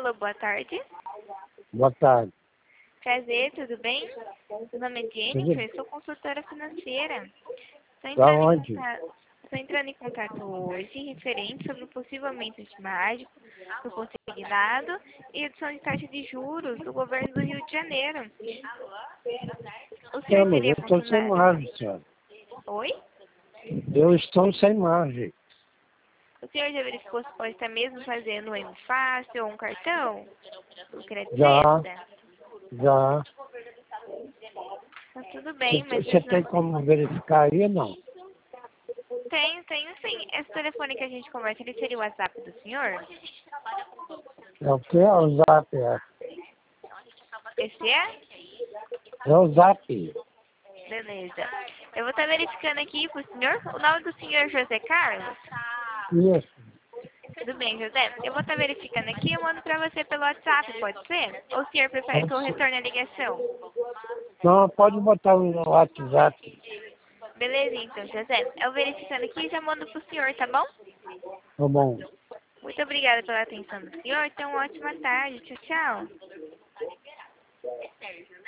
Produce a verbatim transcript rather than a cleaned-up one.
Alô, boa tarde. Boa tarde. Prazer, tudo bem? Meu nome é Jennifer, eu sou consultora financeira. Estou Da entrando, em onde? contato, estou entrando em contato hoje referente sobre o possível aumento de margem do consignado e redução de taxa de juros do governo do Rio de Janeiro. O senhor Não, mas eu seria estou sem funcionário? margem, senhor. Oi? Eu estou sem margem. O senhor já verificou se pode estar mesmo fazendo um M Fácil ou um cartão? O crédito Já, extra? já. Tá tudo bem, Você mas você isso tem não... como verificar aí, não? Tenho, tenho sim. Esse telefone que a gente conversa, ele seria o WhatsApp do senhor? É o que? É o Zap, é. Esse é? É o Zap. Beleza. Eu vou estar verificando aqui pro senhor. O nome do senhor é José Carlos? Isso. Tudo bem, José. Eu vou estar verificando aqui e eu mando pra você pelo WhatsApp, pode ser? Ou o senhor prefere que eu Pode ser. retorne a ligação? Não, pode botar no WhatsApp. Beleza, então, José. Eu verificando aqui e já mando pro senhor, tá bom? Tá bom. Muito obrigada pela atenção do senhor. Tenha uma ótima tarde. Tchau, tchau.